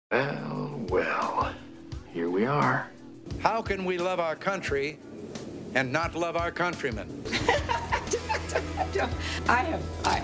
Well, here we are. How can we love our country and not love our countrymen? I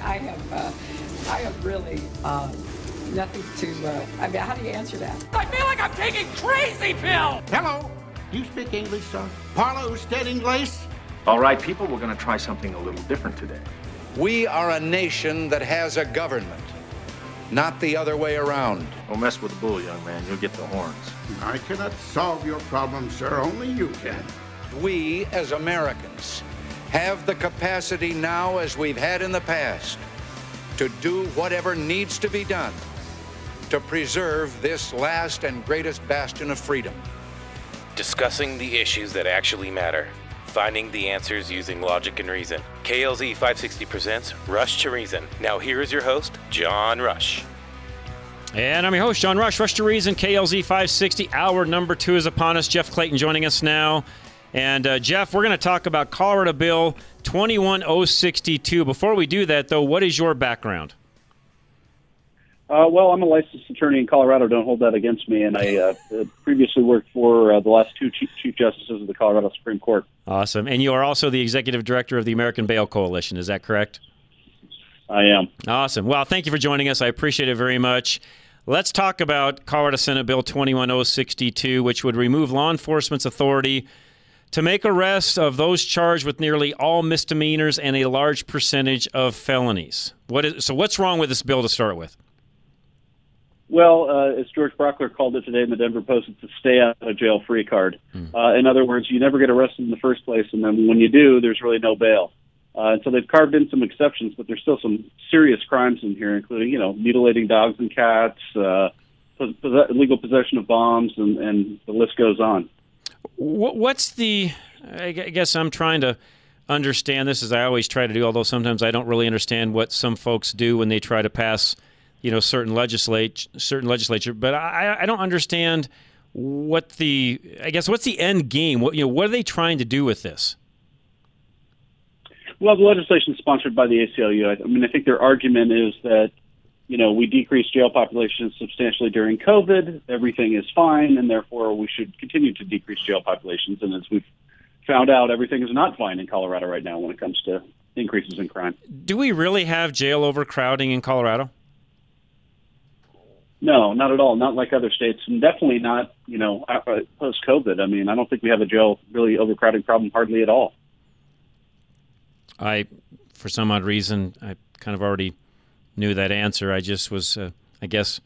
have really nothing to. I mean, how do you answer that? I feel like I'm taking crazy pills. Hello. Do you speak English, sir? Parlo usted inglés? All right, people, we're going to try something a little different today. We are a nation that has a government, not the other way around. Don't mess with the bull, young man. You'll get the horns. I cannot solve your problem, sir. Only you can. We, as Americans, have the capacity now, as we've had in the past, to do whatever needs to be done to preserve this last and greatest bastion of freedom. Discussing the issues that actually matter. Finding the answers using logic and reason. KLZ 560 presents Rush to Reason. Now here is your host, John Rush. And I'm your host, John Rush. Rush to Reason, KLZ 560. Hour number 2 is upon us. Jeff Clayton joining us now. And Jeff, we're going to talk about Colorado Bill 21062. Before we do that, though, what is your background? Well, I'm a licensed attorney in Colorado. Don't hold that against me. And I previously worked for the last two chief justices of the Colorado Supreme Court. Awesome. And you are also the executive director of the American Bail Coalition. Is that correct? I am. Awesome. Well, thank you for joining us. I appreciate it very much. Let's talk about Colorado Senate Bill 21062, which would remove law enforcement's authority to make arrests of those charged with nearly all misdemeanors and a large percentage of felonies. So what's wrong with this bill to start with? Well, as George Brockler called it today in the Denver Post, it's a stay-out-of-jail-free card. In other words, you never get arrested in the first place, and then when you do, there's really no bail. And so they've carved in some exceptions, but there's still some serious crimes in here, including, mutilating dogs and cats, illegal possession of bombs, and the list goes on. I guess I'm trying to understand this, as I always try to do, although sometimes I don't really understand what some folks do when they try to pass certain legislature, but I don't understand what's the end game? What are they trying to do with this? Well, the legislation is sponsored by the ACLU. I think their argument is that, we decreased jail populations substantially during COVID. Everything is fine, and therefore we should continue to decrease jail populations. And as we've found out, everything is not fine in Colorado right now when it comes to increases in crime. Do we really have jail overcrowding in Colorado? No, not at all. Not like other states, and definitely not, post-COVID. I don't think we have a jail really overcrowding problem hardly at all. For some odd reason, I kind of already knew that answer. I just was, I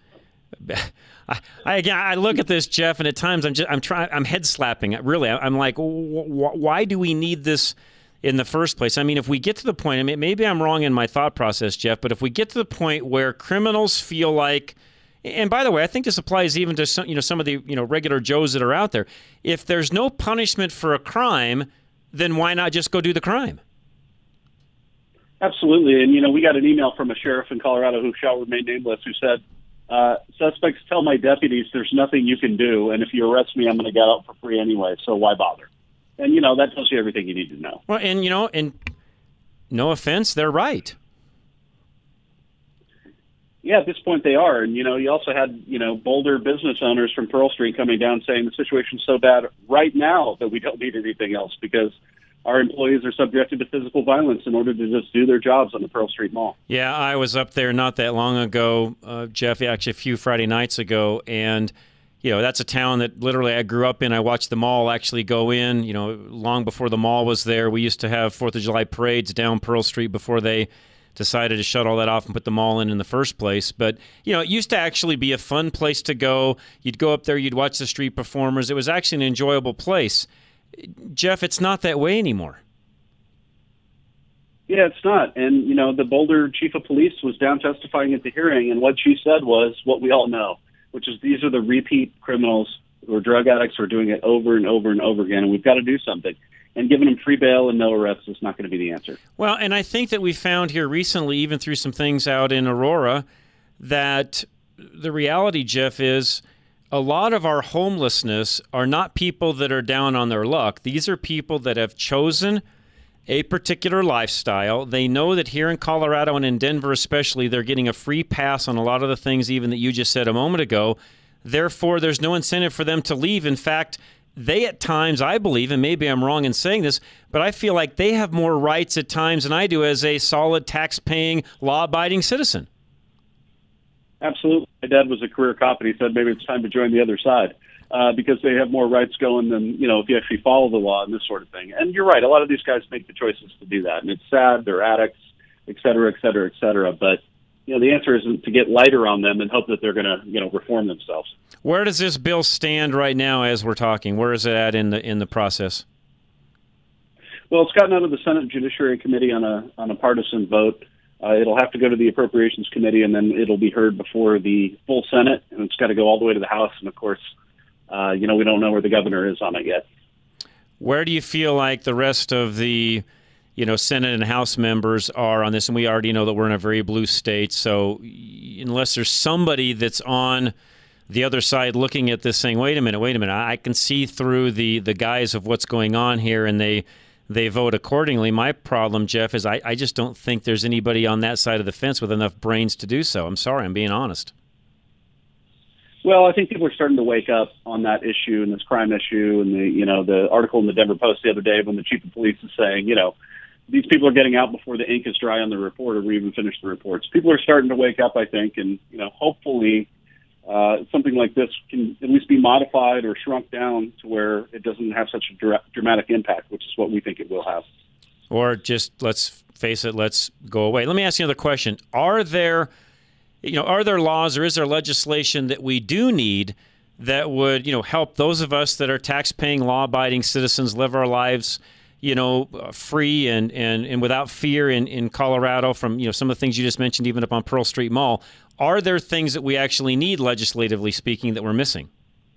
look at this, Jeff, and at times I'm head slapping. Really, I'm like, why do we need this in the first place? if we get to the point, maybe I'm wrong in my thought process, Jeff, but if we get to the point where criminals feel like, and by the way, I think this applies even to some of the regular Joes that are out there. If there's no punishment for a crime, then why not just go do the crime? Absolutely. And, we got an email from a sheriff in Colorado who shall remain nameless who said, suspects tell my deputies there's nothing you can do, and if you arrest me, I'm going to get out for free anyway, so why bother? And, that tells you everything you need to know. Well, and, and no offense, they're right. Yeah, at this point they are. And, you also had, bolder business owners from Pearl Street coming down saying the situation's so bad right now that we don't need anything else because our employees are subjected to physical violence in order to just do their jobs on the Pearl Street Mall. Yeah, I was up there not that long ago, Jeff, actually a few Friday nights ago, and that's a town that literally I grew up in. I watched the mall actually go in, long before the mall was there. We used to have 4th of July parades down Pearl Street before they decided to shut all that off and put the mall in the first place. But, it used to actually be a fun place to go. You'd go up there, you'd watch the street performers. It was actually an enjoyable place. Jeff, it's not that way anymore. Yeah, it's not. And, the Boulder chief of police was down testifying at the hearing, and what she said was what we all know, which is these are the repeat criminals who are drug addicts who are doing it over and over and over again, and we've got to do something. And giving them free bail and no arrests is not going to be the answer. Well, and I think that we found here recently, even through some things out in Aurora, that the reality, Jeff, is a lot of our homelessness are not people that are down on their luck. These are people that have chosen a particular lifestyle. They know that here in Colorado and in Denver especially, they're getting a free pass on a lot of the things even that you just said a moment ago Therefore, there's no incentive for them to leave. In fact, they at times, I believe, and maybe I'm wrong in saying this, but I feel like they have more rights at times than I do as a solid tax-paying, law-abiding citizen. Absolutely. My dad was a career cop, and he said maybe it's time to join the other side because they have more rights going than, if you actually follow the law and this sort of thing. And you're right. A lot of these guys make the choices to do that, and it's sad. They're addicts, et cetera, et cetera, et cetera. But the answer isn't to get lighter on them and hope that they're going to, reform themselves. Where does this bill stand right now as we're talking? Where is it at in the process? Well, it's gotten out of the Senate Judiciary Committee on a partisan vote. It'll have to go to the Appropriations Committee, and then it'll be heard before the full Senate, and it's got to go all the way to the House. And, of course, we don't know where the governor is on it yet. Where do you feel like the rest of the Senate and House members are on this? And we already know that we're in a very blue state. So unless there's somebody that's on the other side looking at this saying, wait a minute, I can see through the guise of what's going on here, and they vote accordingly. My problem, Jeff, is I just don't think there's anybody on that side of the fence with enough brains to do so. I'm sorry, I'm being honest. Well, I think people are starting to wake up on that issue and this crime issue, and the article in the Denver Post the other day when the chief of police is saying, these people are getting out before the ink is dry on the report or we even finish the reports. People are starting to wake up, I think, and hopefully something like this can at least be modified or shrunk down to where it doesn't have such a dramatic impact, which is what we think it will have. Or just, let's face it, let's go away. Let me ask you another question. Are there laws or is there legislation that we do need that would, help those of us that are tax-paying, law-abiding citizens live our lives free and without fear in Colorado from, some of the things you just mentioned, even up on Pearl Street Mall? Are there things that we actually need, legislatively speaking, that we're missing?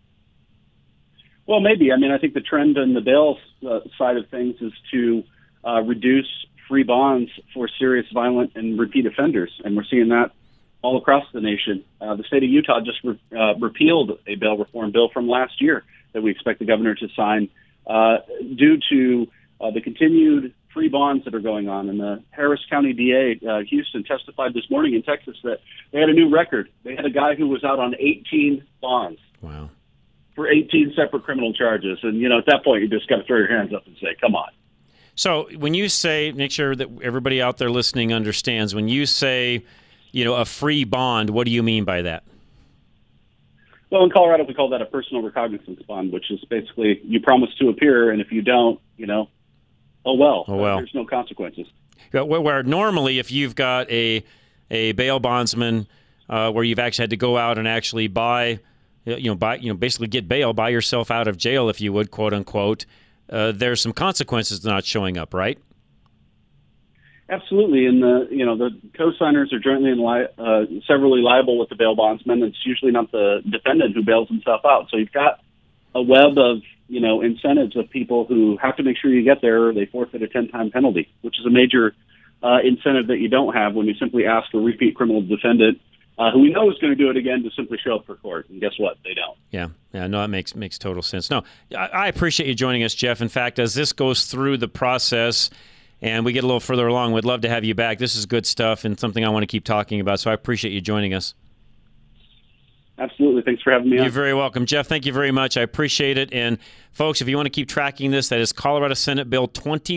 Well, maybe. I think the trend in the bail side of things is to reduce free bonds for serious, violent, and repeat offenders. And we're seeing that all across the nation. The state of Utah just repealed a bail reform bill from last year that we expect the governor to sign due to the continued free bonds that are going on. And the Harris County DA, Houston, testified this morning in Texas that they had a new record. They had a guy who was out on 18 bonds. Wow. For 18 separate criminal charges. And, at that point, you just got to throw your hands up and say, come on. So when you say, make sure that everybody out there listening understands, when you say, a free bond, what do you mean by that? Well, in Colorado, we call that a personal recognizance bond, which is basically you promise to appear, and if you don't, oh well. There's no consequences. Where normally, if you've got a bail bondsman where you've actually had to go out and actually basically get bail, buy yourself out of jail, if you would, quote unquote, there's some consequences to not showing up, right? Absolutely, and the co-signers are jointly and severally liable with the bail bondsman. It's usually not the defendant who bails himself out. So you've got a web of incentives of people who have to make sure you get there, or they forfeit a 10-time penalty, which is a major incentive that you don't have when you simply ask a repeat criminal defendant who we know is going to do it again to simply show up for court. And guess what? They don't. Yeah, no, that makes total sense. No, I appreciate you joining us, Jeff. In fact, as this goes through the process and we get a little further along, we'd love to have you back. This is good stuff and something I want to keep talking about, so I appreciate you joining us. Absolutely. Thanks for having me on. You're very welcome. Jeff, thank you very much. I appreciate it. And, folks, if you want to keep tracking this, that is Colorado Senate Bill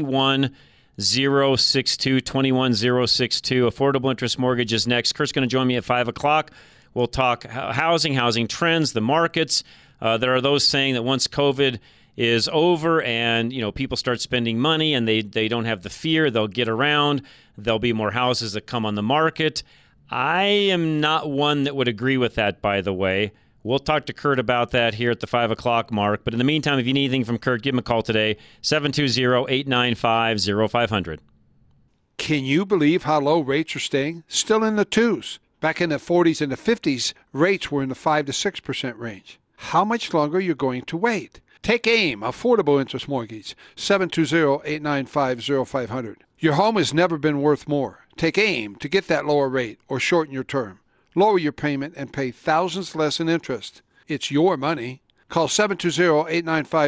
21062, 21062. Affordable interest mortgage is next. Kurt's going to join me at 5 o'clock. We'll talk housing trends, the markets. There are those saying that once COVID is over and people start spending money and they don't have the fear, they'll get around, there'll be more houses that come on the market. I am not one that would agree with that, by the way. We'll talk to Kurt about that here at the 5 o'clock mark. But in the meantime, if you need anything from Kurt, give him a call today, 720-895-0500. Can you believe how low rates are staying? Still in the twos. Back in the 40s and the 50s, rates were in the 5 to 6% range. How much longer are you going to wait? Take AIM, Affordable Interest Mortgage, 720-895-0500. Your home has never been worth more. Take AIM to get that lower rate or shorten your term. Lower your payment and pay thousands less in interest. It's your money. Call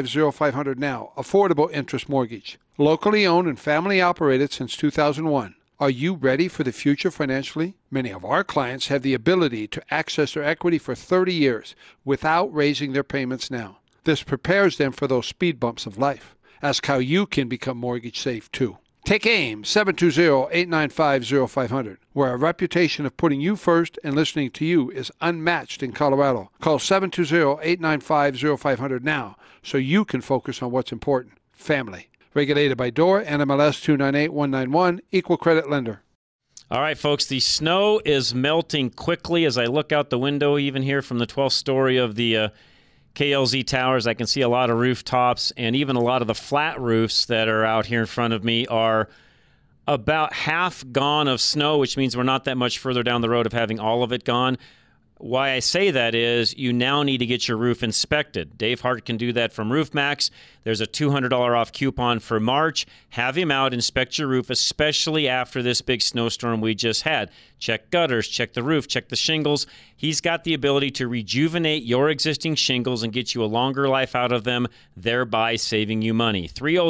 720-895-0500 now. Affordable Interest Mortgage. Locally owned and family operated since 2001. Are you ready for the future financially? Many of our clients have the ability to access their equity for 30 years without raising their payments now. This prepares them for those speed bumps of life. Ask how you can become mortgage safe too. Take AIM 720-895-0500, where a reputation of putting you first and listening to you is unmatched in Colorado. Call 720-895-0500 now so you can focus on what's important, family. Regulated by DORA, NMLS 298191, Equal Credit Lender. All right, folks, the snow is melting quickly as I look out the window, even here from the 12th story of the KLZ towers. I can see a lot of rooftops, and even a lot of the flat roofs that are out here in front of me are about half gone of snow, which means we're not that much further down the road of having all of it gone. Why I say that is you now need to get your roof inspected. Dave Hart can do that from RoofMax. There's a $200 off coupon for March. Have him out, inspect your roof, especially after this big snowstorm we just had. Check gutters, check the roof, check the shingles. He's got the ability to rejuvenate your existing shingles and get you a longer life out of them, thereby saving you money.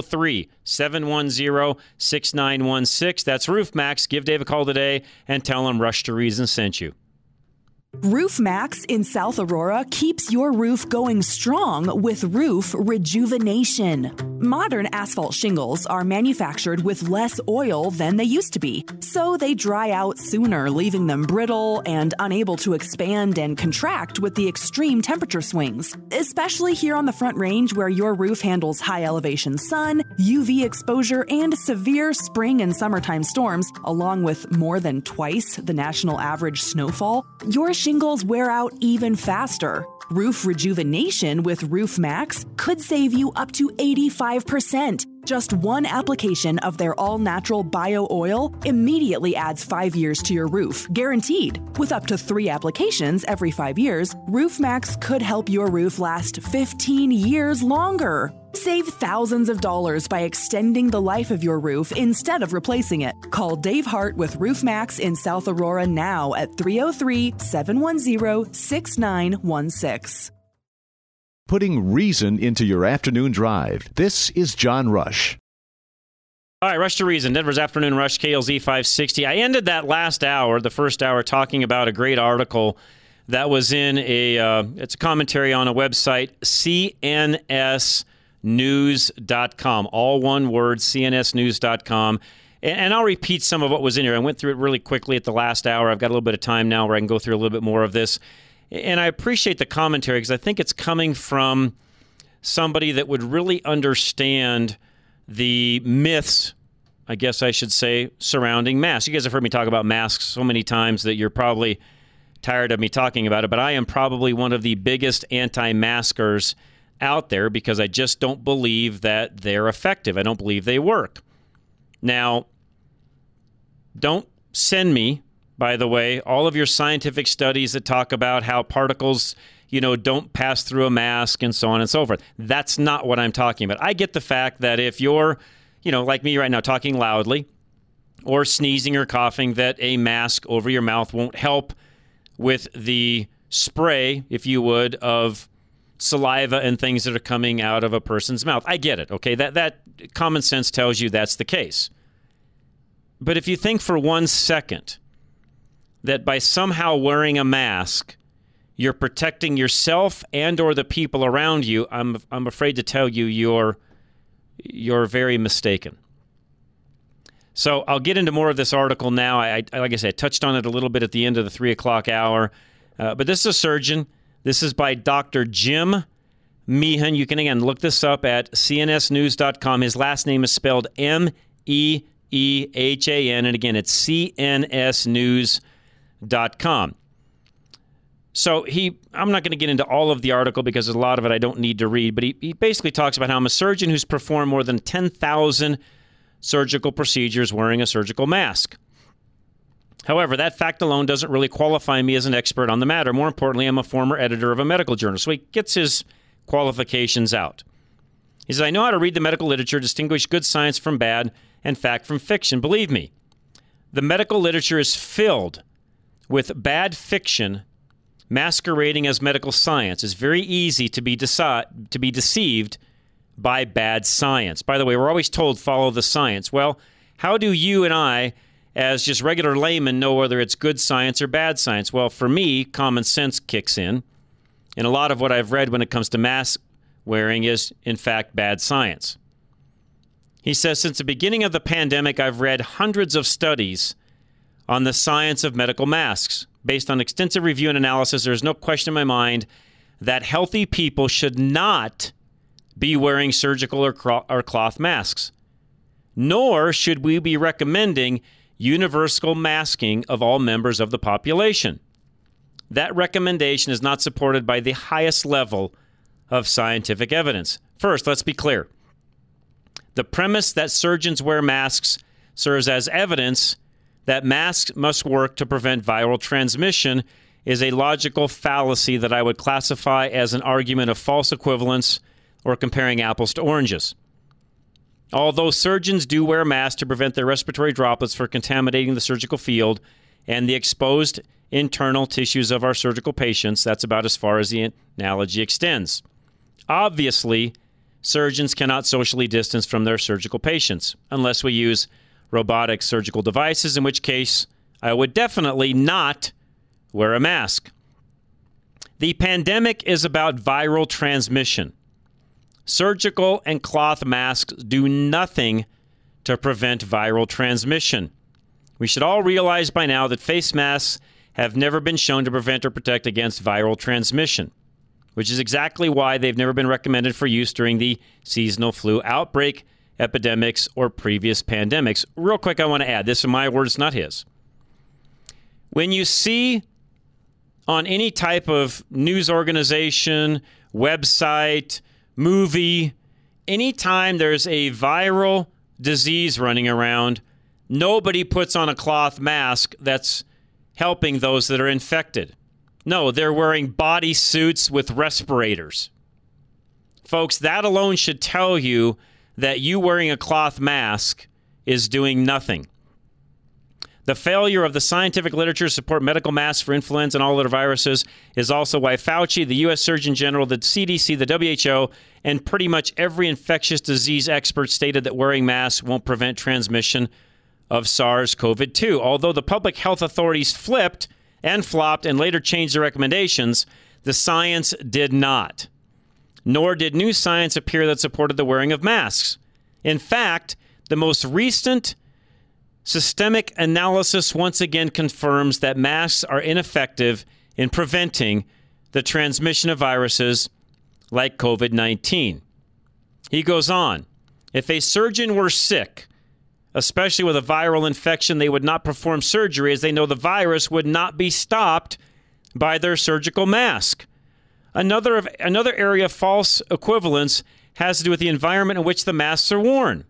303-710-6916. That's RoofMax. Give Dave a call today and tell him Rush to Reason sent you. RoofMax in South Aurora keeps your roof going strong with roof rejuvenation. Modern asphalt shingles are manufactured with less oil than they used to be, so they dry out sooner, leaving them brittle and unable to expand and contract with the extreme temperature swings. Especially here on the Front Range, where your roof handles high elevation sun, UV exposure, and severe spring and summertime storms, along with more than twice the national average snowfall, your shingles wear out even faster. Roof rejuvenation with RoofMax could save you up to 85%. Just one application of their all-natural bio oil immediately adds 5 years to your roof, guaranteed. With up to 3 applications every 5 years, RoofMax could help your roof last 15 years longer. Save thousands of dollars by extending the life of your roof instead of replacing it. Call Dave Hart with RoofMax in South Aurora now at 303-710-6916. Putting reason into your afternoon drive. This is John Rush. All right, Rush to Reason, Denver's Afternoon Rush, KLZ 560. I ended that last hour, the first hour, talking about a great article that was in it's a commentary on a website, cnsnews.com. All one word, cnsnews.com. And I'll repeat some of what was in here. I went through it really quickly at the last hour. I've got a little bit of time now where I can go through a little bit more of this. And I appreciate the commentary because I think it's coming from somebody that would really understand the myths, I guess I should say, surrounding masks. You guys have heard me talk about masks so many times that you're probably tired of me talking about it, but I am probably one of the biggest anti-maskers out there because I just don't believe that they're effective. I don't believe they work. Now, don't send me, by the way, all of your scientific studies that talk about how particles, don't pass through a mask and so on and so forth. That's not what I'm talking about. I get the fact that if you're, like me right now, talking loudly or sneezing or coughing, that a mask over your mouth won't help with the spray, if you would, of saliva and things that are coming out of a person's mouth. I get it, okay? That common sense tells you that's the case. But if you think for 1 second that by somehow wearing a mask, you're protecting yourself and or the people around you, I'm afraid to tell you you're very mistaken. So I'll get into more of this article now. I like I said, I touched on it a little bit at the end of the 3 o'clock hour. But this is a surgeon. This is by Dr. Jim Meehan. You can, again, look this up at cnsnews.com. His last name is spelled Meehan. And again, it's cnsnews.com. So I'm not going to get into all of the article because there's a lot of it I don't need to read, but he basically talks about how I'm a surgeon who's performed more than 10,000 surgical procedures wearing a surgical mask. However, that fact alone doesn't really qualify me as an expert on the matter. More importantly, I'm a former editor of a medical journal, so he gets his qualifications out. He says, I know how to read the medical literature, distinguish good science from bad, and fact from fiction. Believe me, the medical literature is filled with bad fiction masquerading as medical science. It's very easy to be deceived by bad science. By the way, we're always told follow the science. Well, how do you and I, as just regular laymen know whether it's good science or bad science. Well, for me, common sense kicks in. And a lot of what I've read when it comes to mask wearing is, in fact, bad science. He says, since the beginning of the pandemic, I've read hundreds of studies on the science of medical masks. Based on extensive review and analysis, there's no question in my mind that healthy people should not be wearing surgical or cloth masks. Nor should we be recommending universal masking of all members of the population. That recommendation is not supported by the highest level of scientific evidence. First, let's be clear. The premise that surgeons wear masks serves as evidence that masks must work to prevent viral transmission is a logical fallacy that I would classify as an argument of false equivalence or comparing apples to oranges. Although surgeons do wear masks to prevent their respiratory droplets from contaminating the surgical field and the exposed internal tissues of our surgical patients, that's about as far as the analogy extends. Obviously, surgeons cannot socially distance from their surgical patients unless we use robotic surgical devices, in which case I would definitely not wear a mask. The pandemic is about viral transmission. Surgical and cloth masks do nothing to prevent viral transmission. We should all realize by now that face masks have never been shown to prevent or protect against viral transmission, which is exactly why they've never been recommended for use during the seasonal flu outbreak, epidemics, or previous pandemics. Real quick, I want to add, this are my words, not his. When you see on any type of news organization, website, movie, anytime there's a viral disease running around, nobody puts on a cloth mask that's helping those that are infected. No, they're wearing body suits with respirators. Folks, that alone should tell you that you wearing a cloth mask is doing nothing. The failure of the scientific literature to support medical masks for influenza and all other viruses is also why Fauci, the U.S. Surgeon General, the CDC, the WHO, and pretty much every infectious disease expert stated that wearing masks won't prevent transmission of SARS-CoV-2. Although the public health authorities flipped and flopped and later changed their recommendations, the science did not. Nor did new science appear that supported the wearing of masks. In fact, the most recent systemic analysis once again confirms that masks are ineffective in preventing the transmission of viruses like COVID-19. He goes on, if a surgeon were sick, especially with a viral infection, they would not perform surgery as they know the virus would not be stopped by their surgical mask. Another area of false equivalence has to do with the environment in which the masks are worn.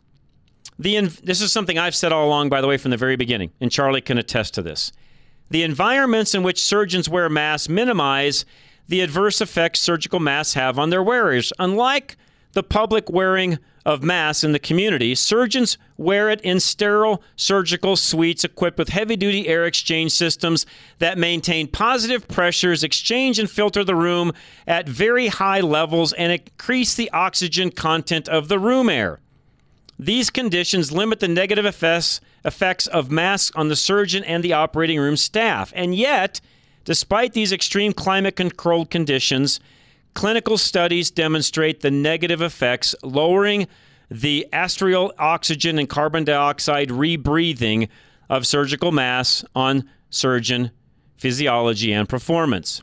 This is something I've said all along, by the way, from the very beginning, and Charlie can attest to this. The environments in which surgeons wear masks minimize the adverse effects surgical masks have on their wearers. Unlike the public wearing of masks in the community, surgeons wear it in sterile surgical suites equipped with heavy-duty air exchange systems that maintain positive pressures, exchange and filter the room at very high levels, and increase the oxygen content of the room air. These conditions limit the negative effects of masks on the surgeon and the operating room staff. And yet, despite these extreme climate-controlled conditions, clinical studies demonstrate the negative effects, lowering the arterial oxygen and carbon dioxide rebreathing of surgical masks on surgeon physiology and performance.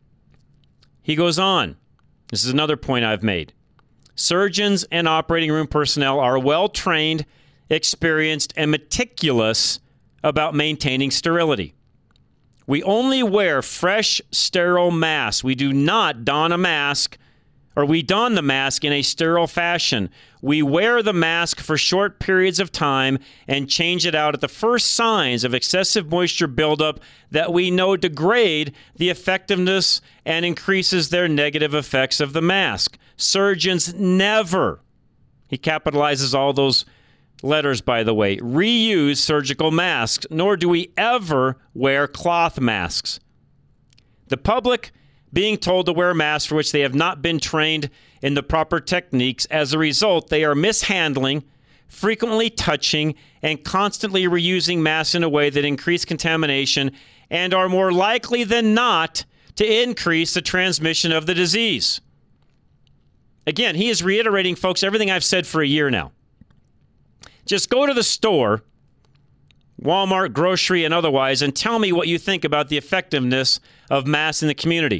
He goes on. This is another point I've made. Surgeons and operating room personnel are well-trained, experienced, and meticulous about maintaining sterility. We only wear fresh, sterile masks. We do not don a mask, or we don the mask in a sterile fashion. We wear the mask for short periods of time and change it out at the first signs of excessive moisture buildup that we know degrade the effectiveness and increases their negative effects of the mask. Surgeons never, he capitalizes all those letters, by the way, reuse surgical masks, nor do we ever wear cloth masks. The public being told to wear masks for which they have not been trained in the proper techniques. As a result, they are mishandling, frequently touching, and constantly reusing masks in a way that increase contamination and are more likely than not to increase the transmission of the disease. Again, he is reiterating, folks, everything I've said for a year now. Just go to the store, Walmart, grocery, and otherwise, and tell me what you think about the effectiveness of masks in the community.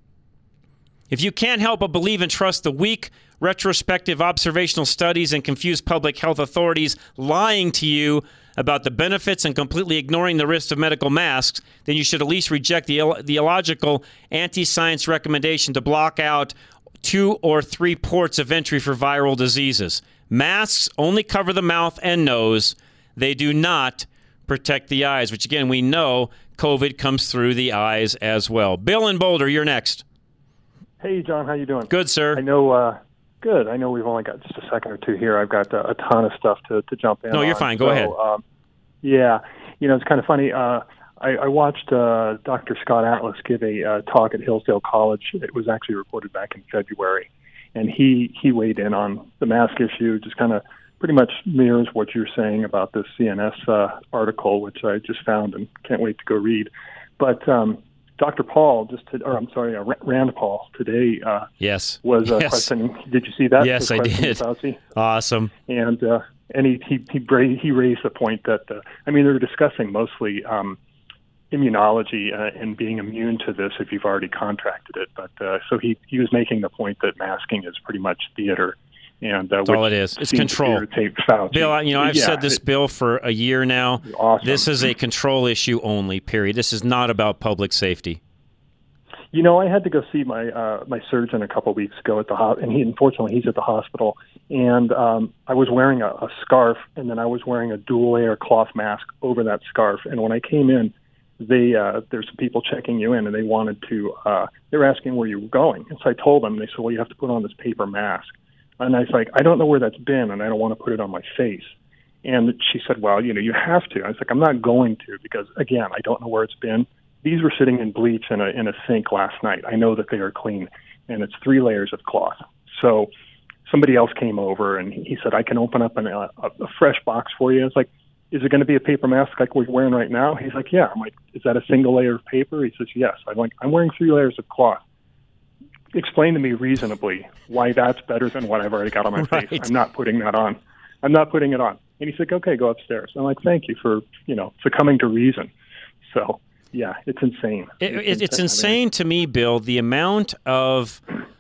If you can't help but believe and trust the weak, retrospective observational studies and confused public health authorities lying to you about the benefits and completely ignoring the risks of medical masks, then you should at least reject the illogical anti-science recommendation to block out 2 or 3 ports of entry for viral diseases. Masks only cover the mouth and nose. They do not protect the eyes, which, again, we know COVID comes through the eyes as well. Bill in Boulder, you're next. Hey, John, how you doing? Good, sir. I know. Good. I know we've only got just a second or two here. I've got a ton of stuff to jump in. No, you're fine. Go ahead. Yeah, it's kind of funny. I watched Dr. Scott Atlas give a talk at Hillsdale College. It was actually recorded back in February, and he weighed in on the mask issue. Just kind of pretty much mirrors what you're saying about this CNS article, which I just found and can't wait to go read. But Dr. Paul, Rand Paul today yes. was questioning. Did you see that? Yes, I did. Fauci? Awesome. And he raised the point that they're discussing mostly immunology and being immune to this if you've already contracted it. But so he was making the point that masking is pretty much theater. And that's all it is. It's control. Bill, I've said this, Bill, for a year now. Awesome. This is a control issue only, period. This is not about public safety. I had to go see my surgeon a couple of weeks ago at the and unfortunately he's at the hospital. And I was wearing a scarf, and then I was wearing a dual-layer cloth mask over that scarf. And when I came in, there's some people checking you in, and they wanted to. They were asking where you were going, and so I told them. They said, "Well, you have to put on this paper mask." And I was like, I don't know where that's been, and I don't want to put it on my face. And she said, well, you have to. I was like, I'm not going to, because, again, I don't know where it's been. These were sitting in bleach in a sink last night. I know that they are clean, and it's 3 layers of cloth. So somebody else came over, and he said, I can open up a fresh box for you. I was like, is it going to be a paper mask like we're wearing right now? He's like, yeah. I'm like, is that a single layer of paper? He says, yes. I'm like, I'm wearing 3 layers of cloth. Explain to me reasonably why that's better than what I've already got on my face. I'm not putting that on. I'm not putting it on. And he's like, okay, go upstairs. I'm like, thank you for, succumbing to reason. So, yeah, it's insane. It's insane to me, Bill, the amount of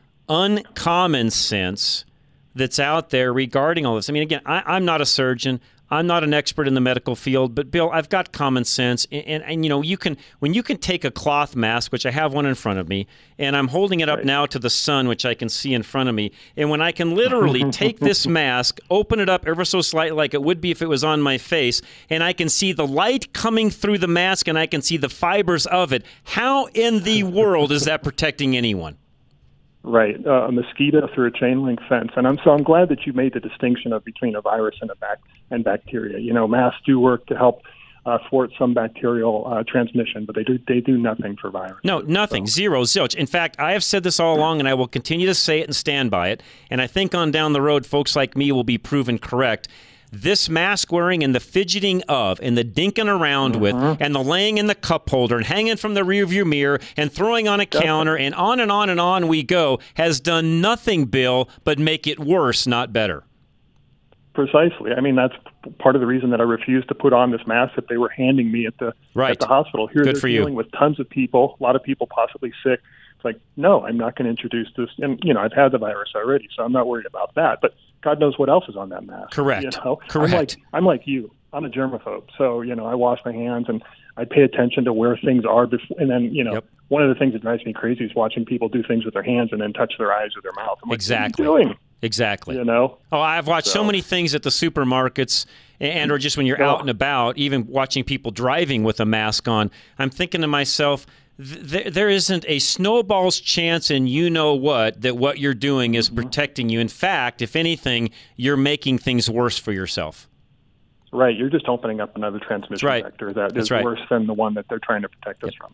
uncommon sense that's out there regarding all this. I mean, again, I'm not a surgeon. I'm not an expert in the medical field, but Bill, I've got common sense, and when you can take a cloth mask, which I have one in front of me, and I'm holding it up now to the sun, which I can see in front of me, and when I can literally take this mask, open it up ever so slightly like it would be if it was on my face, and I can see the light coming through the mask, and I can see the fibers of it. How in the world is that protecting anyone? Right, a mosquito through a chain link fence, and I'm glad that you made the distinction between a virus and bacteria. Masks do work to help thwart some bacterial transmission, but they do nothing for viruses. No, nothing, zero, zilch. In fact, I have said this all along, and I will continue to say it and stand by it. And I think on down the road, folks like me will be proven correct. This mask wearing and the fidgeting of and the dinking around with and the laying in the cup holder and hanging from the rearview mirror and throwing on a counter and on and on and on we go has done nothing, Bill, but make it worse, not better. Precisely. I mean, that's part of the reason that I refused to put on this mask that they were handing me at the hospital. Here Good for you. Dealing with tons of people, a lot of people possibly sick. It's like, no, I'm not going to introduce this. And, I've had the virus already, so I'm not worried about that. But God knows what else is on that mask. Correct. Correct. I'm like you. I'm a germaphobe. So, I wash my hands and I pay attention to where things are. And then, one of the things that drives me crazy is watching people do things with their hands and then touch their eyes or their mouth. I'm like, exactly. what are you doing? Exactly. Oh, I've watched so many things at the supermarkets and or just when you're out and about, even watching people driving with a mask on. I'm thinking to myself, there isn't a snowball's chance in that what you're doing is protecting you. In fact, if anything, you're making things worse for yourself. Right. You're just opening up another transmission vector that is worse than the one that they're trying to protect us from.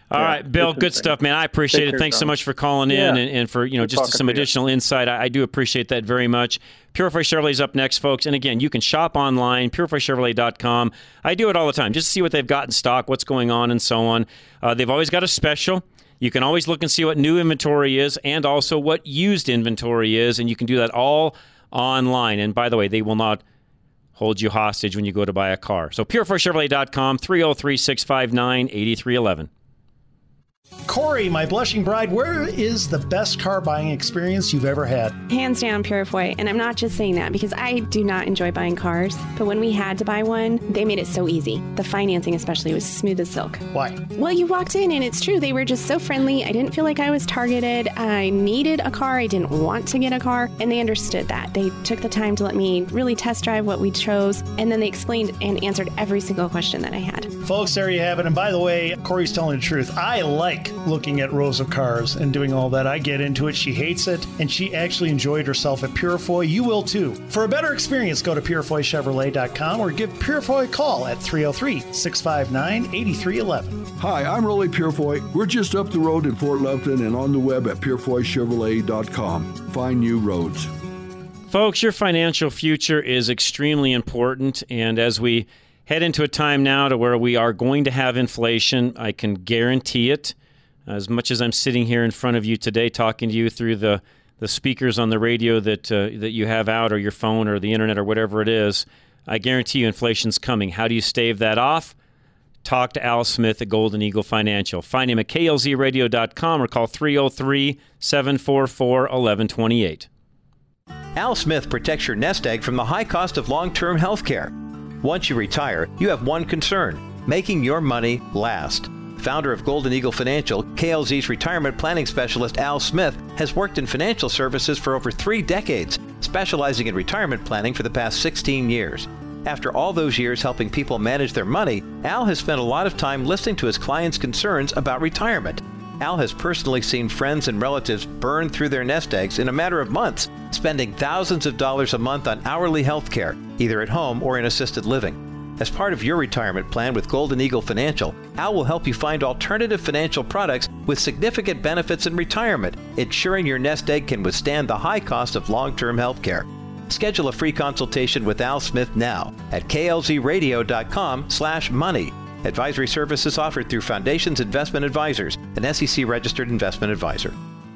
All right, Bill, good stuff, man. I appreciate it. Thanks so much for calling in and for, just some additional insight. I do appreciate that very much. Purify Chevrolet is up next, folks. And again, you can shop online, purifychevrolet.com. I do it all the time just to see what they've got in stock, what's going on, and so on. They've always got a special. You can always look and see what new inventory is and also what used inventory is, and you can do that all online. And by the way, they will not hold you hostage when you go to buy a car. So purifychevrolet.com, 303-659-8311. Corey, my blushing bride, where is the best car buying experience you've ever had? Hands down, Purifoy. And I'm not just saying that because I do not enjoy buying cars. But when we had to buy one, they made it so easy. The financing especially was smooth as silk. Why? Well, you walked in and it's true. They were just so friendly. I didn't feel like I was targeted. I needed a car. I didn't want to get a car. And they understood that. They took the time to let me really test drive what we chose. And then they explained and answered every single question that I had. Folks, there you have it. And by the way, Corey's telling the truth. I like looking at rows of cars and doing all that. I get into it. She hates it, and she actually enjoyed herself at Purifoy. You will too. For a better experience, go to purifychevrolet.com or give Purifoy a call at 303-659-8311. Hi, I'm Rolly Purifoy. We're just up the road in Fort Lupton and on the web at purifychevrolet.com. Find new roads. Folks, your financial future is extremely important, and as we head into a time now to where we are going to have inflation, I can guarantee it. As much as I'm sitting here in front of you today talking to you through the speakers on the radio that you have out, or your phone or the internet or whatever it is, I guarantee you inflation's coming. How do you stave that off? Talk to Al Smith at Golden Eagle Financial. Find him at klzradio.com or call 303-744-1128. Al Smith protects your nest egg from the high cost of long-term health care. Once you retire, you have one concern: making your money last. Founder of Golden Eagle Financial, KLZ's retirement planning specialist Al Smith has worked in financial services for over 3 decades, specializing in retirement planning for the past 16 years. After all those years helping people manage their money, Al has spent a lot of time listening to his clients' concerns about retirement. Al has personally seen friends and relatives burn through their nest eggs in a matter of months, spending thousands of dollars a month on hourly health care, either at home or in assisted living. As part of your retirement plan with Golden Eagle Financial, Al will help you find alternative financial products with significant benefits in retirement, ensuring your nest egg can withstand the high cost of long-term health care. Schedule a free consultation with Al Smith now at klzradio.com/money. Advisory services offered through Foundations Investment Advisors, an SEC-registered investment advisor.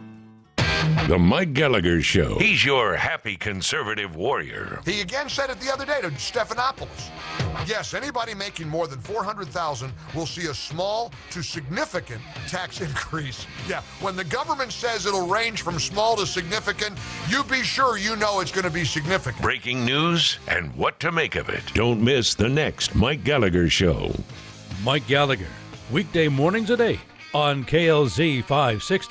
The Mike Gallagher Show. He's your happy conservative warrior. He again said it the other day to Stephanopoulos. Yes, anybody making more than $400,000 will see a small to significant tax increase. Yeah, when the government says it'll range from small to significant, you be sure you know it's going to be significant. Breaking news and what to make of it. Don't miss the next Mike Gallagher Show. Mike Gallagher, weekday mornings at 8 on KLZ 560.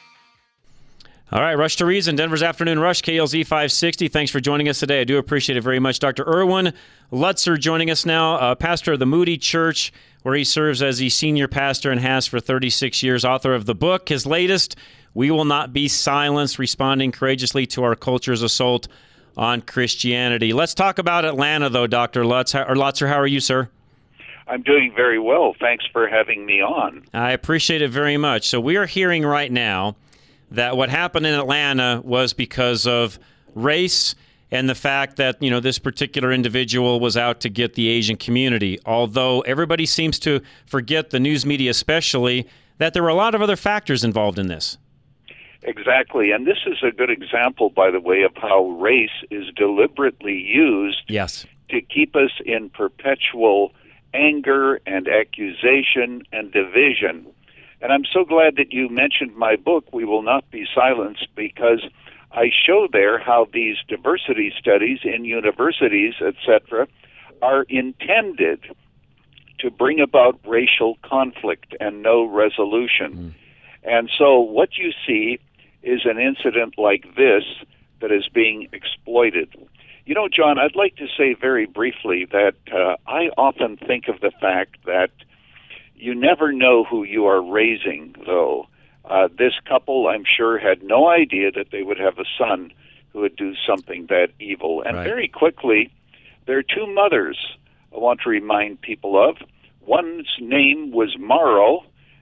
All right, Rush to Reason, Denver's Afternoon Rush, KLZ 560. Thanks for joining us today. I do appreciate it very much. Dr. Erwin Lutzer joining us now, pastor of the Moody Church, where he serves as the senior pastor and has for 36 years, author of the book, his latest, We Will Not Be Silenced, Responding Courageously to Our Culture's Assault on Christianity. Let's talk about Atlanta, though, Dr. Lutzer. How are you, sir? I'm doing very well. Thanks for having me on. I appreciate it very much. So we are hearing right now that what happened in Atlanta was because of race and the fact that, this particular individual was out to get the Asian community. Although everybody seems to forget, the news media especially, that there were a lot of other factors involved in this. Exactly. And this is a good example, by the way, of how race is deliberately used to keep us in perpetual anger and accusation and division. And I'm so glad that you mentioned my book, We Will Not Be Silenced, because I show there how these diversity studies in universities, etc., are intended to bring about racial conflict and no resolution. And so what you see is an incident like this that is being exploited. John, I'd like to say very briefly that I often think of the fact that you never know who you are raising, though. This couple, I'm sure, had no idea that they would have a son who would do something that evil. And very quickly, there are 2 mothers I want to remind people of. One's name was Morrow,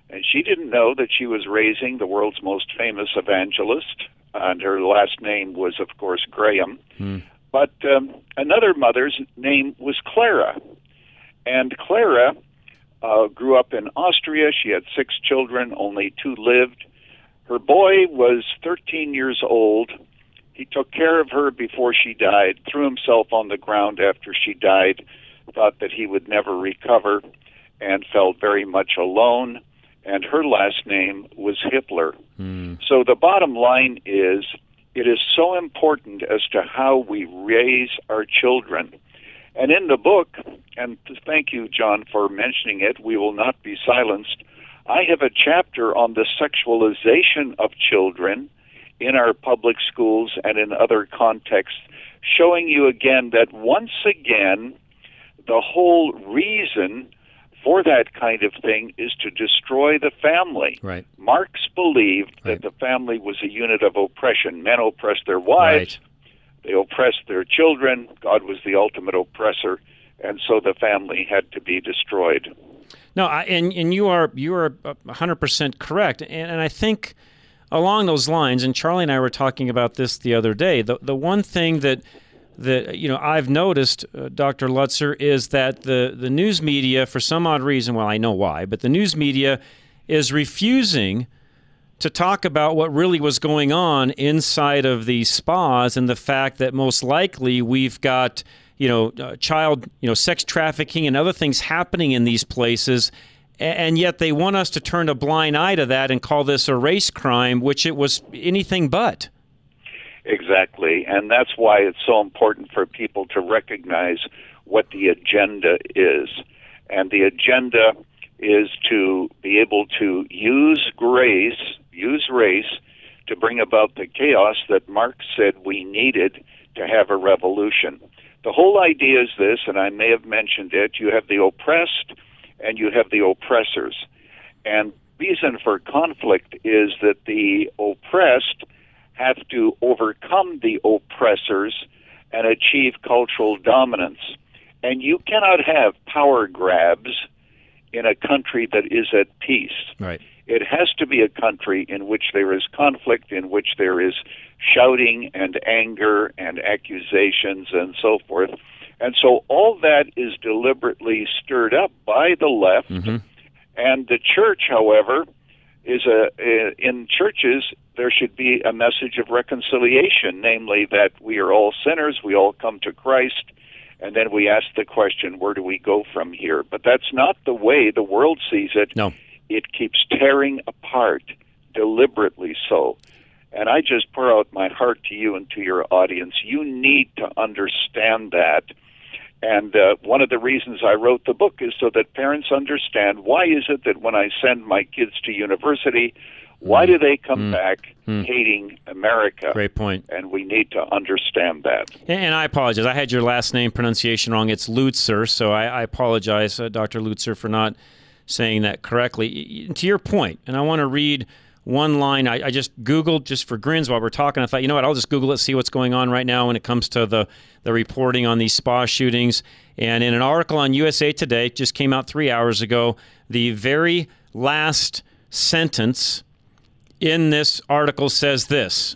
And she didn't know that she was raising the world's most famous evangelist, and her last name was, of course, Graham. But another mother's name was Clara. And Clara grew up in Austria. She had 6 children, only 2 lived. Her boy was 13 years old. He took care of her before she died, threw himself on the ground after she died, thought that he would never recover, and felt very much alone. And her last name was Hitler. So the bottom line is, it is so important as to how we raise our children. And in the book, and thank you, John, for mentioning it, We Will Not Be Silenced, I have a chapter on the sexualization of children in our public schools and in other contexts, showing you again that once again, the whole reason for that kind of thing is to destroy the family. Right. Marx believed that the family was a unit of oppression. Men oppressed their wives, they oppressed their children, God was the ultimate oppressor, and so the family had to be destroyed. No, and you are 100% correct, and I think along those lines, and Charlie and I were talking about this the other day, the one thing that I've noticed, Dr. Lutzer, is that the news media, for some odd reason, well, I know why, but the news media is refusing to talk about what really was going on inside of these spas and the fact that most likely we've got child sex trafficking and other things happening in these places, and yet they want us to turn a blind eye to that and call this a race crime, which it was anything but. Exactly, and that's why it's so important for people to recognize what the agenda is. And the agenda is to be able to use race to bring about the chaos that Marx said we needed to have a revolution. The whole idea is this, and I may have mentioned it, you have the oppressed and you have the oppressors. And reason for conflict is that the oppressed have to overcome the oppressors and achieve cultural dominance. And you cannot have power grabs in a country that is at peace. Right. It has to be a country in which there is conflict, in which there is shouting and anger and accusations and so forth. And so all that is deliberately stirred up by the left. And the church, however, is in churches, there should be a message of reconciliation, namely that we are all sinners, we all come to Christ, and then we ask the question, where do we go from here? But that's not the way the world sees it. No. It keeps tearing apart, deliberately so. And I just pour out my heart to you and to your audience. You need to understand that. And one of the reasons I wrote the book is so that parents understand, why is it that when I send my kids to university, why do they come back hating America? Great point. And we need to understand that. And I apologize. I had your last name pronunciation wrong. It's Lutzer, so I apologize, Dr. Lutzer, for not saying that correctly. To your point, and I want to read one line. I just Googled, just for grins while we're talking. I thought, you know what, I'll just Google it, see what's going on right now when it comes to the reporting on these spa shootings. And in an article on USA Today, just came out 3 hours ago, the very last sentence in this article says this: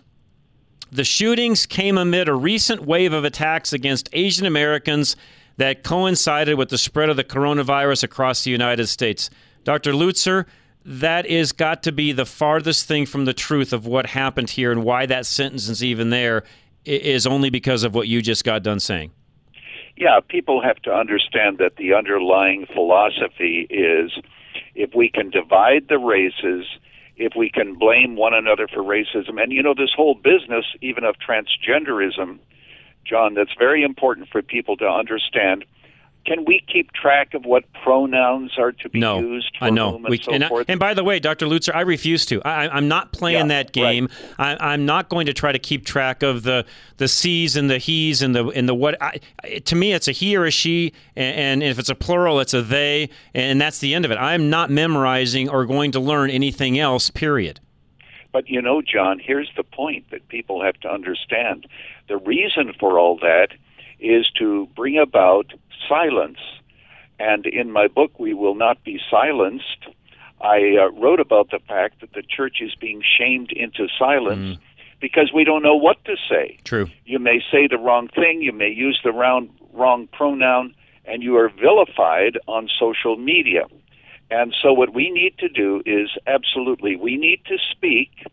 the shootings came amid a recent wave of attacks against Asian Americans that coincided with the spread of the coronavirus across the United States. Dr. Lutzer, that is got to be the farthest thing from the truth of what happened here, and why that sentence is even there is only because of what you just got done saying. Yeah, people have to understand that the underlying philosophy is, if we can divide the races, if we can blame one another for racism, and this whole business even of transgenderism, John, that's very important for people to understand. Can we keep track of what pronouns are to be used for whom and so forth? And by the way, Dr. Lutzer, I refuse to. I'm not playing that game. Right. I'm not going to try to keep track of the C's and the he's and the what. To me, it's a he or a she, and if it's a plural, it's a they, and that's the end of it. I'm not memorizing or going to learn anything else, period. But John, here's the point that people have to understand. The reason for all that is to bring about silence. And in my book, We Will Not Be Silenced, I wrote about the fact that the church is being shamed into silence because we don't know what to say. True. You may say the wrong thing, you may use the wrong pronoun, and you are vilified on social media. And so what we need to do is absolutely, we need to speak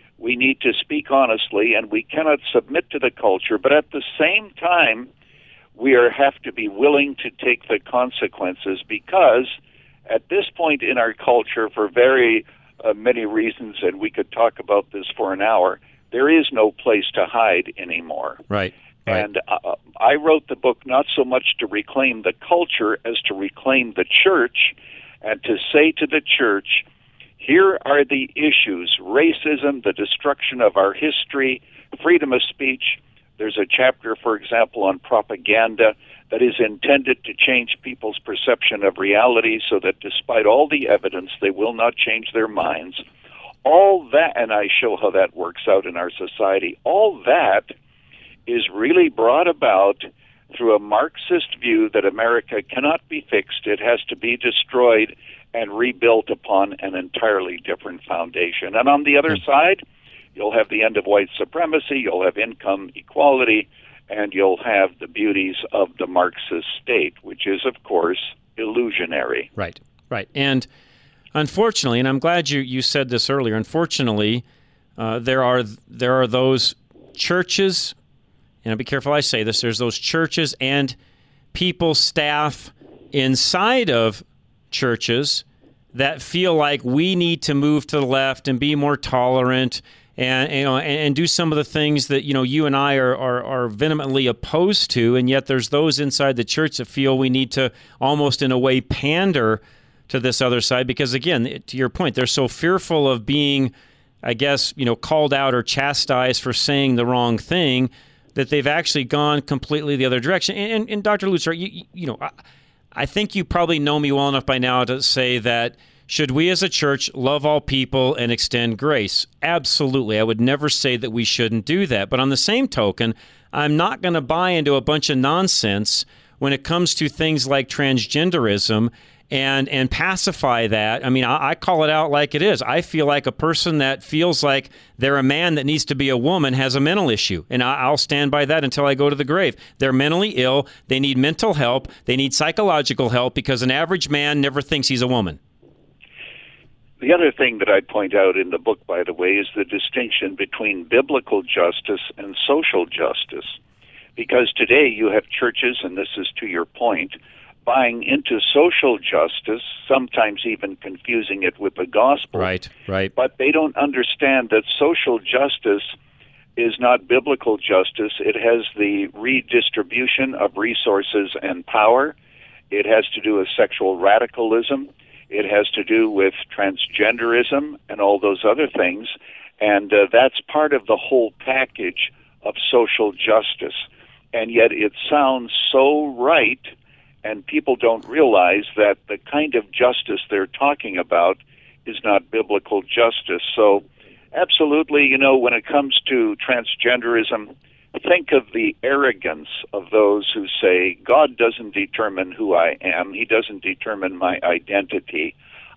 honestly, and we cannot submit to the culture, but at the same time, we have to be willing to take the consequences, because at this point in our culture, for very many reasons, and we could talk about this for an hour, there is no place to hide anymore. Right. And I wrote the book not so much to reclaim the culture as to reclaim the church, and to say to the church, here are the issues: racism, the destruction of our history, freedom of speech. There's a chapter, for example, on propaganda that is intended to change people's perception of reality so that despite all the evidence, they will not change their minds. All that, and I show how that works out in our society, all that is really brought about through a Marxist view that America cannot be fixed, it has to be destroyed and rebuilt upon an entirely different foundation. And on the other side, you'll have the end of white supremacy, you'll have income equality, and you'll have the beauties of the Marxist state, which is, of course, illusionary. Right, right. And unfortunately, and I'm glad you said this earlier, unfortunately, there are those churches, and be careful I say this, there's those churches and people, staff inside of churches that feel like we need to move to the left and be more tolerant and do some of the things that you and I are vehemently opposed to, and yet there's those inside the church that feel we need to almost in a way pander to this other side, because again, to your point, they're so fearful of being, I guess, called out or chastised for saying the wrong thing that they've actually gone completely the other direction. And Dr. Lutzer, I think you probably know me well enough by now to say that should we as a church love all people and extend grace? Absolutely. I would never say that we shouldn't do that. But on the same token, I'm not going to buy into a bunch of nonsense when it comes to things like transgenderism and pacify that. I mean, I call it out like it is. I feel like a person that feels like they're a man that needs to be a woman has a mental issue, and I'll stand by that until I go to the grave. They're mentally ill. They need mental help. They need psychological help, because an average man never thinks he's a woman. The other thing that I point out in the book, by the way, is the distinction between biblical justice and social justice. Because today you have churches, and this is to your point, buying into social justice, sometimes even confusing it with the gospel. Right. But they don't understand that social justice is not biblical justice. It has the redistribution of resources and power. It has to do with sexual radicalism. It has to do with transgenderism and all those other things. And that's part of the whole package of social justice. And yet it sounds so right, and people don't realize that the kind of justice they're talking about is not biblical justice. So absolutely, when it comes to transgenderism, think of the arrogance of those who say, God doesn't determine who I am. He doesn't determine my identity.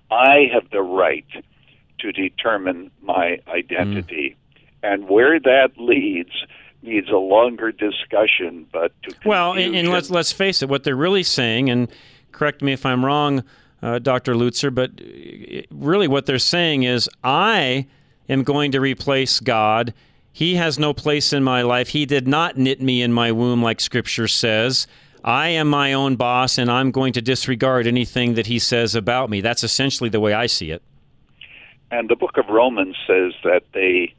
I have the right to determine my identity. And where that leads needs a longer discussion, but to well, and let's face it, what they're really saying, and correct me if I'm wrong, Dr. Lutzer, but really what they're saying is, I am going to replace God. He has no place in my life. He did not knit me in my womb, like Scripture says. I am my own boss, and I'm going to disregard anything that he says about me. That's essentially the way I see it. And the book of Romans says that they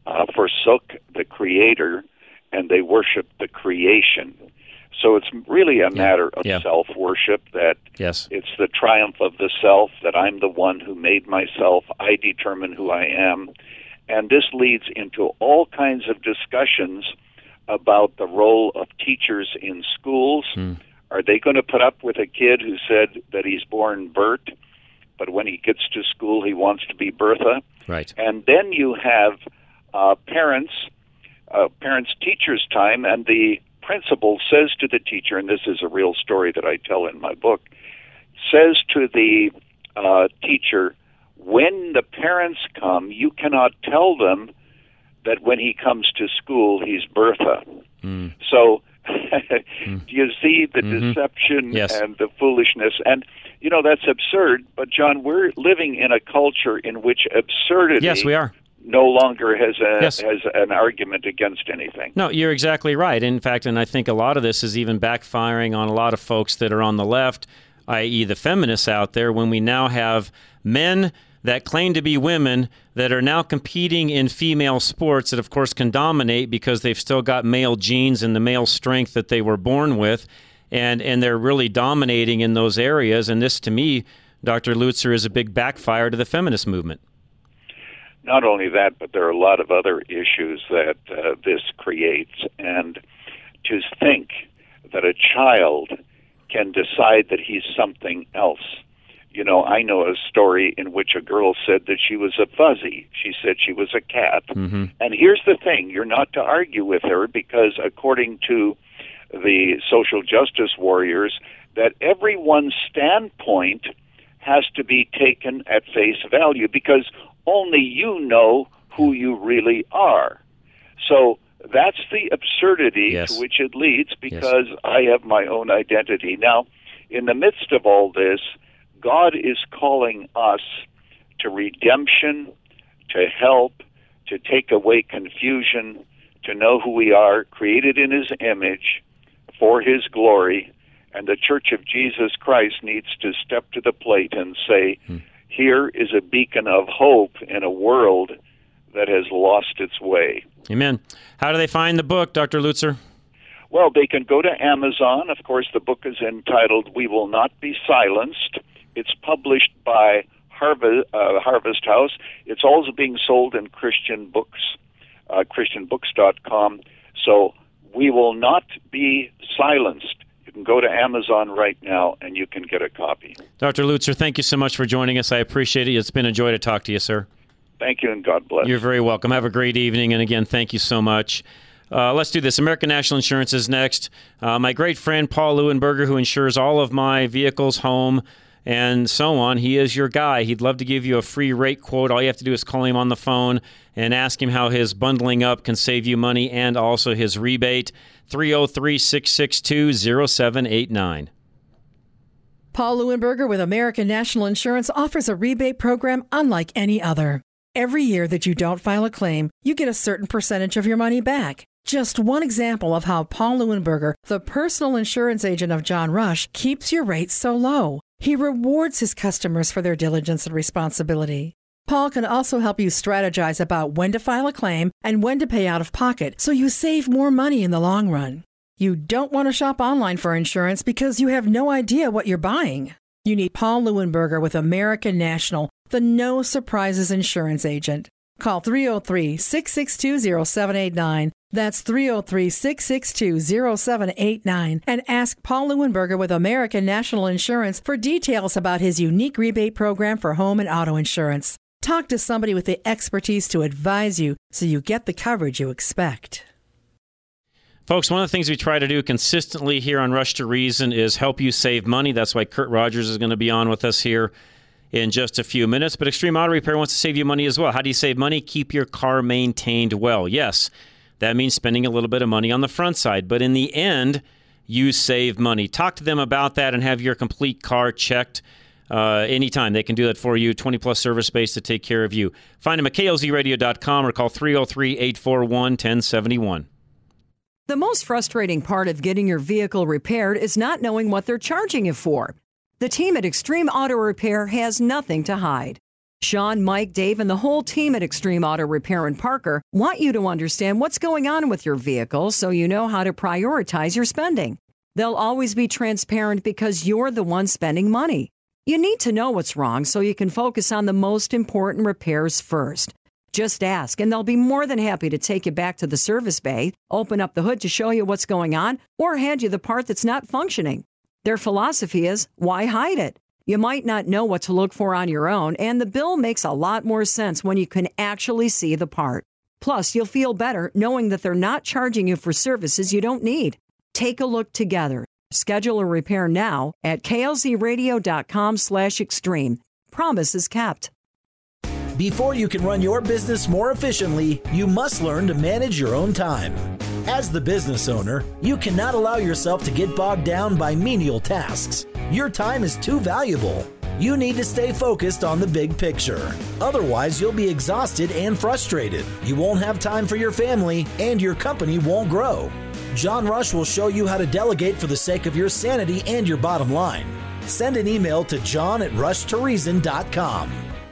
forsook the Creator and they worship the creation. So it's really a matter of self-worship, that it's the triumph of the self, that I'm the one who made myself, I determine who I am. And this leads into all kinds of discussions about the role of teachers in schools. Are they going to put up with a kid who said that he's born Bert, but when he gets to school he wants to be Bertha? Right. And then you have parents-teachers time, and the principal says to the teacher, and this is a real story that I tell in my book, says to the teacher, when the parents come, you cannot tell them that when he comes to school, he's Bertha. So do you see the deception and the foolishness? And, you know, that's absurd. But, John, we're living in a culture in which absurdity we are. No longer has an argument against anything. No, you're exactly right. In fact, and I think a lot of this is even backfiring on a lot of folks that are on the left, i.e. the feminists out there, when we now have men that claim to be women that are now competing in female sports that, of course, can dominate because they've still got male genes and the male strength that they were born with, and they're really dominating in those areas. And this, to me, Dr. Lutzer, is a big backfire to the feminist movement. Not only that, but there are a lot of other issues that this creates. And to think that a child can decide that he's something else. You know, I know a story in which a girl said that she was a fuzzy. She said she was a cat. And here's the thing. You're not to argue with her because according to the social justice warriors, that everyone's standpoint has to be taken at face value because only you know who you really are. So that's the absurdity to which it leads because I have my own identity. Now, in the midst of all this, God is calling us to redemption, to help, to take away confusion, to know who we are, created in His image, for His glory, and the Church of Jesus Christ needs to step to the plate and say, here is a beacon of hope in a world that has lost its way. Amen. How do they find the book, Dr. Lutzer? Well, they can go to Amazon. Of course, the book is entitled We Will Not Be Silenced. It's published by Harvest House. It's also being sold in Christian Books, christianbooks.com. So We Will Not Be Silenced. You can go to Amazon right now, and you can get a copy. Dr. Lutzer, thank you so much for joining us. I appreciate it. It's been a joy to talk to you, sir. Thank you, and God bless. You're very welcome. Have a great evening, and again, thank you so much. Let's do this. American National Insurance is next. My great friend, Paul Leuenberger, who insures all of my vehicles, home, and so on. He is your guy. He'd love to give you a free rate quote. All you have to do is call him on the phone and ask him how his bundling up can save you money and also his rebate. 303-662-0789. Paul Leuenberger with American National Insurance offers a rebate program unlike any other. Every year that you don't file a claim, you get a certain percentage of your money back. Just one example of how Paul Leuenberger, the personal insurance agent of John Rush, keeps your rates so low. He rewards his customers for their diligence and responsibility. Paul can also help you strategize about when to file a claim and when to pay out of pocket so you save more money in the long run. You don't want to shop online for insurance because you have no idea what you're buying. You need Paul Leuenberger with American National, the no surprises insurance agent. Call 303-662-0789. That's 303-662-0789. And ask Paul Leuenberger with American National Insurance for details about his unique rebate program for home and auto insurance. Talk to somebody with the expertise to advise you so you get the coverage you expect. Folks, one of the things we try to do consistently here on Rush to Reason is help you save money. That's why Kurt Rogers is going to be on with us here in just a few minutes. But Extreme Auto Repair wants to save you money as well. How do you save money? Keep your car maintained well. Yes, that means spending a little bit of money on the front side. But in the end, you save money. Talk to them about that and have your complete car checked anytime. They can do that for you. 20-plus service space to take care of you. Find them at klzradio.com or call 303-841-1071. The most frustrating part of getting your vehicle repaired is not knowing what they're charging you for. The team at Extreme Auto Repair has nothing to hide. Sean, Mike, Dave, and the whole team at Extreme Auto Repair in Parker want you to understand what's going on with your vehicle so you know how to prioritize your spending. They'll always be transparent because you're the one spending money. You need to know what's wrong so you can focus on the most important repairs first. Just ask, and they'll be more than happy to take you back to the service bay, open up the hood to show you what's going on, or hand you the part that's not functioning. Their philosophy is, why hide it? You might not know what to look for on your own, and the bill makes a lot more sense when you can actually see the part. Plus, you'll feel better knowing that they're not charging you for services you don't need. Take a look together. Schedule a repair now at klzradio.com/extreme. Promise is kept. Before you can run your business more efficiently, you must learn to manage your own time. As the business owner, you cannot allow yourself to get bogged down by menial tasks. Your time is too valuable. You need to stay focused on the big picture. Otherwise, you'll be exhausted and frustrated. You won't have time for your family, and your company won't grow. John Rush will show you how to delegate for the sake of your sanity and your bottom line. Send an email to john@rushtoreason.com.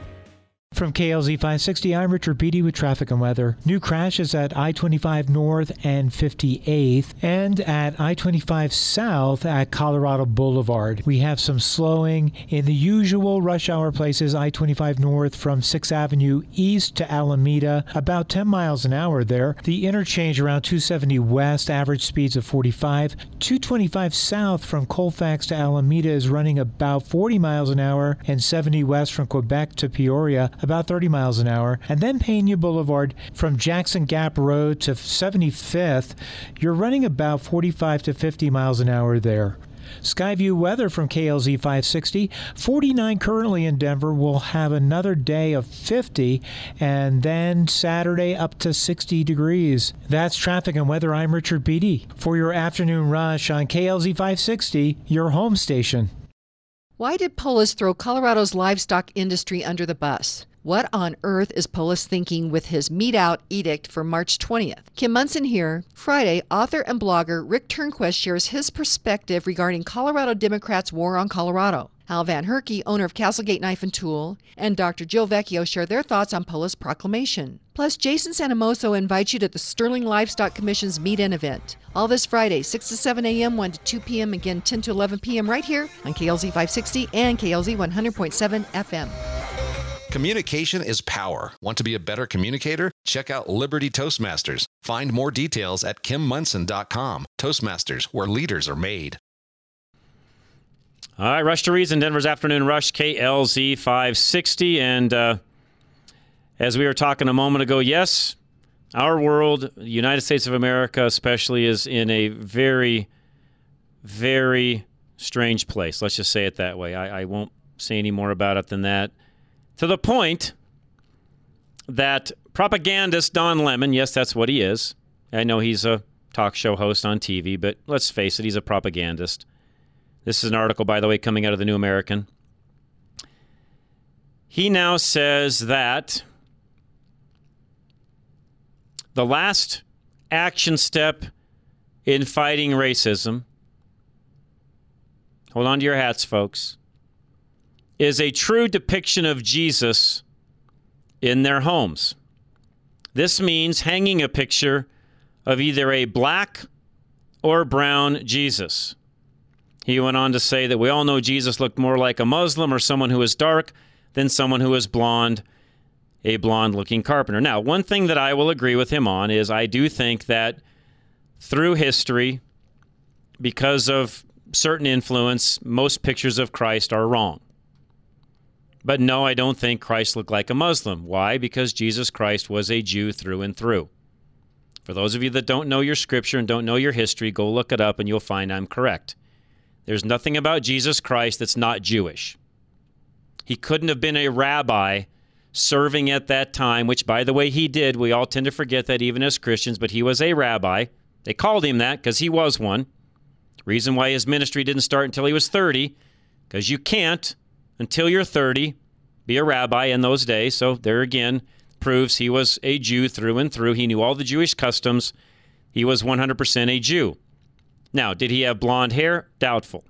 From KLZ 560, I'm Richard Beatty with traffic and weather. New crashes at I-25 North and 58th, and at I-25 South at Colorado Boulevard. We have some slowing in the usual rush hour places, I-25 North from 6th Avenue East to Alameda, about 10 miles an hour there. The interchange around 270 West, average speeds of 45. 225 South from Colfax to Alameda is running about 40 miles an hour, and 70 West from Quebec to Peoria, about 30 miles an hour. And then Pena Boulevard from Jackson Gap Road to 75th, you're running about 45 to 50 miles an hour there. Skyview weather from KLZ 560. 49 currently in Denver. Will have another day of 50, and then Saturday up to 60 degrees. That's traffic and weather. I'm Richard Beatty for your afternoon rush on KLZ 560, your home station. Why did Polis throw Colorado's livestock industry under the bus? What on earth is Polis thinking with his Meat Out edict for March 20th? Kim Munson here. Friday, author and blogger Rick Turnquist shares his perspective regarding Colorado Democrats' war on Colorado. Hal Van Herky, owner of Castlegate Knife and Tool, and Dr. Jill Vecchio share their thoughts on Polis' proclamation. Plus, Jason Santamoso invites you to the Sterling Livestock Commission's Meet-In event. All this Friday, 6 to 7 a.m., 1 to 2 p.m., again 10 to 11 p.m. right here on KLZ 560 and KLZ 100.7 FM. Communication is power. Want to be a better communicator? Check out Liberty Toastmasters. Find more details at kimmunson.com. Toastmasters, where leaders are made. All right, Rush to Reason, Denver's Afternoon Rush, KLZ 560. And as we were talking a moment ago, yes, our world, the United States of America especially, is in a very, very strange place. Let's just say it that way. I won't say any more about it than that. To the point that propagandist Don Lemon, yes, that's what he is. I know he's a talk show host on TV, but let's face it, he's a propagandist. This is an article, by the way, coming out of the New American. He now says that the last action step in fighting racism, hold on to your hats, folks, is a true depiction of Jesus in their homes. This means hanging a picture of either a black or brown Jesus. He went on to say that we all know Jesus looked more like a Muslim or someone who is dark than someone who is blonde, a blonde-looking carpenter. Now, one thing that I will agree with him on is I do think that through history, because of certain influence, most pictures of Christ are wrong. But no, I don't think Christ looked like a Muslim. Why? Because Jesus Christ was a Jew through and through. For those of you that don't know your scripture and don't know your history, go look it up and you'll find I'm correct. There's nothing about Jesus Christ that's not Jewish. He couldn't have been a rabbi serving at that time, which, by the way, he did. We all tend to forget that even as Christians, but he was a rabbi. They called him that because he was one. Reason why his ministry didn't start until he was 30, because you can't, until you're 30, be a rabbi in those days. So there again, proves he was a Jew through and through. He knew all the Jewish customs. He was 100% a Jew. Now, did he have blonde hair? Doubtful.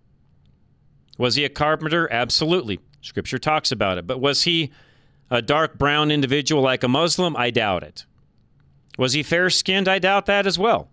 Was he a carpenter? Absolutely. Scripture talks about it. But was he a dark brown individual like a Muslim? I doubt it. Was he fair-skinned? I doubt that as well.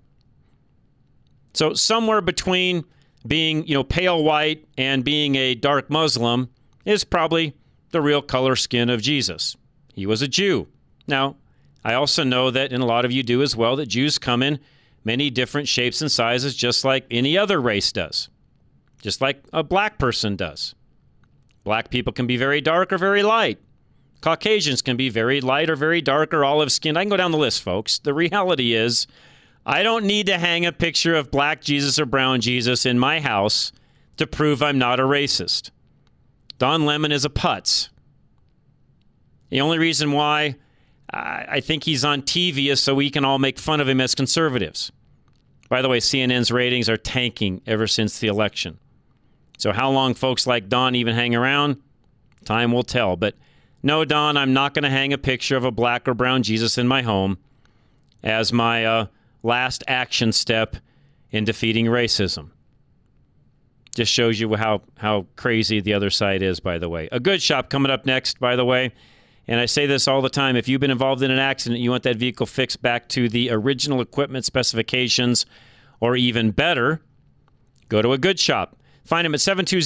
So somewhere between being, pale white and being a dark Muslim is probably the real color skin of Jesus. He was a Jew. Now, I also know that, and a lot of you do as well, that Jews come in many different shapes and sizes, just like any other race does, just like a black person does. Black people can be very dark or very light. Caucasians can be very light or very dark or olive-skinned. I can go down the list, folks. The reality is, I don't need to hang a picture of black Jesus or brown Jesus in my house to prove I'm not a racist. Don Lemon is a putz. The only reason why I think he's on TV is so we can all make fun of him as conservatives. By the way, CNN's ratings are tanking ever since the election. So how long folks like Don even hang around? Time will tell. But no, Don, I'm not going to hang a picture of a black or brown Jesus in my home as my last action step in defeating racism. Just shows you how crazy the other side is, by the way. A Good Shop coming up next, by the way. And I say this all the time. If you've been involved in an accident, you want that vehicle fixed back to the original equipment specifications, or even better, go to A Good Shop. Find them at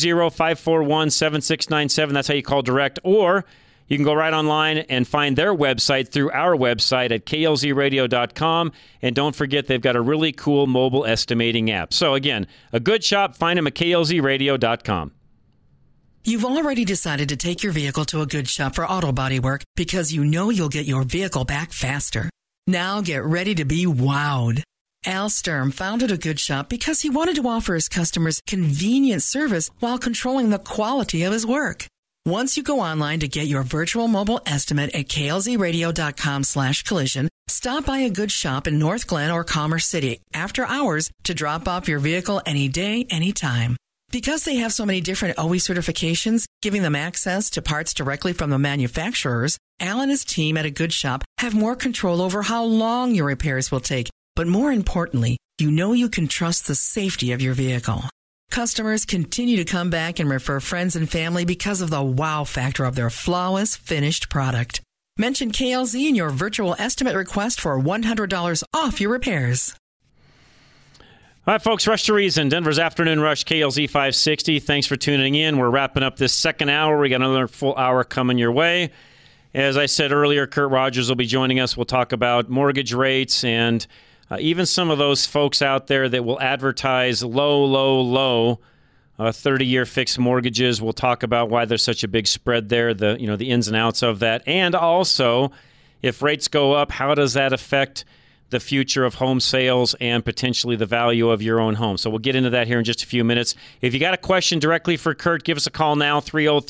720-541-7697. That's how you call direct. Or you can go right online and find their website through our website at klzradio.com. And don't forget, they've got a really cool mobile estimating app. So again, A Good Shop, find them at klzradio.com. You've already decided to take your vehicle to A Good Shop for auto body work because you know you'll get your vehicle back faster. Now get ready to be wowed. Al Sturm founded A Good Shop because he wanted to offer his customers convenient service while controlling the quality of his work. Once you go online to get your virtual mobile estimate at klzradio.com/collision, stop by A Good Shop in North Glen or Commerce City after hours to drop off your vehicle any day, anytime. Because they have so many different OE certifications, giving them access to parts directly from the manufacturers, Al and his team at A Good Shop have more control over how long your repairs will take. But more importantly, you know you can trust the safety of your vehicle. Customers continue to come back and refer friends and family because of the wow factor of their flawless finished product. Mention KLZ in your virtual estimate request for $100 off your repairs. All right, folks, Rush to Reason, Denver's Afternoon Rush, KLZ 560. Thanks for tuning in. We're wrapping up this second hour. We got another full hour coming your way. As I said earlier, Kurt Rogers will be joining us. We'll talk about mortgage rates and even some of those folks out there that will advertise low 30-year fixed mortgages. We'll talk about why there's such a big spread there, the ins and outs of that. And also, if rates go up, how does that affect the future of home sales and potentially the value of your own home? So we'll get into that here in just a few minutes. If you got a question directly for Kurt, give us a call now,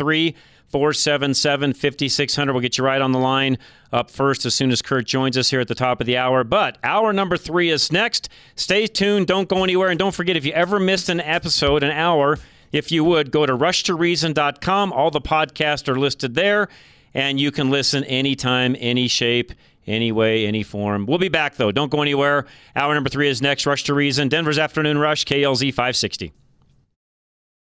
303-477-5600. We'll get you right on the line up first as soon as Kurt joins us here at the top of the hour. But hour number 3 is next. Stay tuned. Don't go anywhere. And don't forget, if you ever missed an episode, an hour, if you would, go to rushtoreason.com. All the podcasts are listed there, and you can listen anytime, any shape, any way, any form. We'll be back, though. Don't go anywhere. Hour number 3 is next. Rush to Reason, Denver's Afternoon Rush, KLZ 560.